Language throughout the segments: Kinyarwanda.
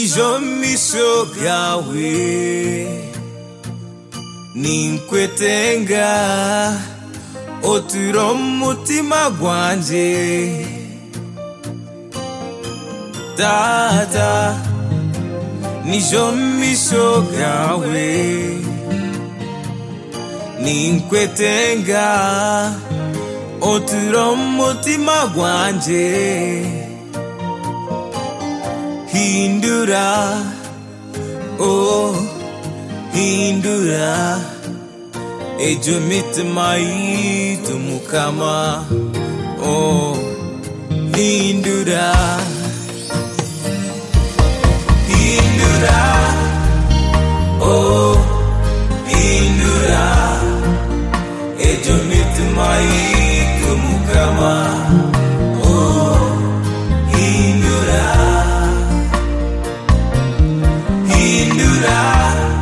nijomisho gawe ninkwetenga oturo mutima gwanje Dada nijomisho gawe ninkwetenga oturo mutima gwanje Hindura oh hindura ejo mitima yitu mukama oh hindura hindura oh hindura ejo mitima yitu mukama oh hindura hindura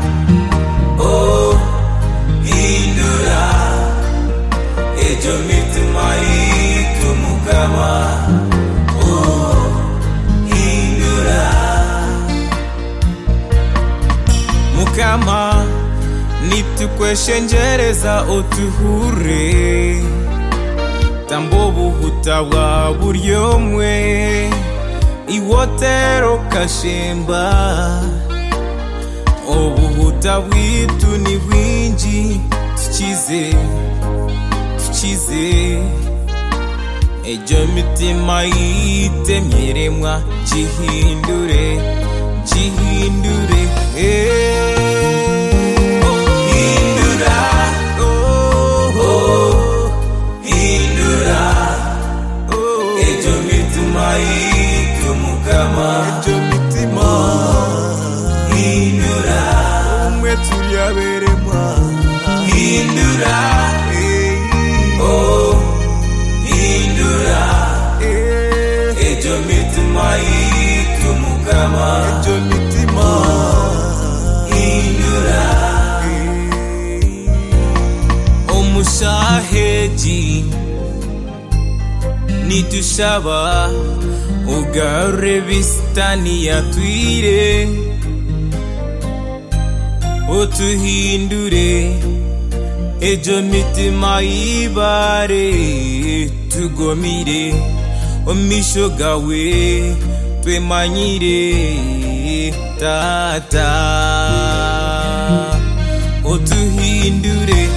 oh hindura ejo mitima yitu mukama oh hindura mukama nitukweshenjereza otuhure tambo buhuta bwa buryomwe iwotero kashemba obuhuta bwitu ni bwinji tukize ejo mitima yitemyeremwa gihindure ejo mitima yitu mukama ejo mitima hindura umwe turiaberemwa hindura oh hindura ejo mitima yitu mukama ejo mitima hindura omushaheji nitushaba ugarure bisitani yatwire otuhindure ejo mitima yibare tugomire omisho gawe twemanyire tata otuhindure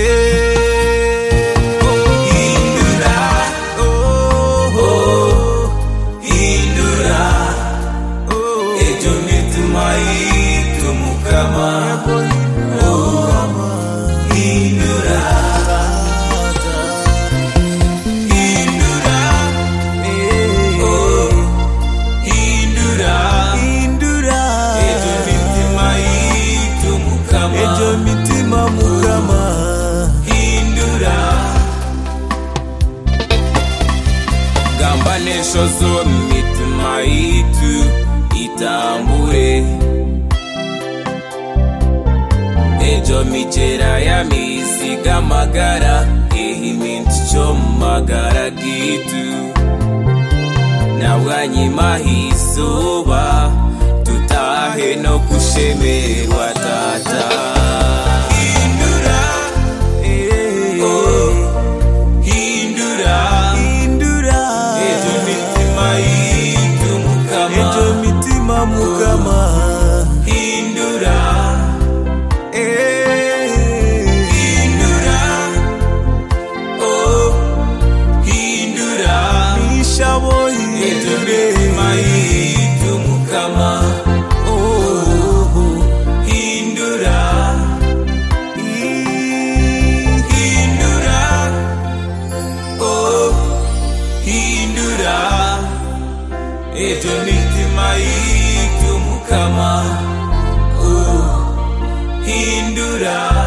ejo mitima mukama hindura gamba neshozo mitima yitu itambure ejo michera ya misiga magara ihiminti cho magara gitu nawanyima hisoba tutahe no kushemerwa tata hindura oh hindura ejo mitima yitu mukama ejo mitima mukama hindura hindura oh hindura mishabo ejo mitima yitu mukama ejo mitima yitu mukama hindura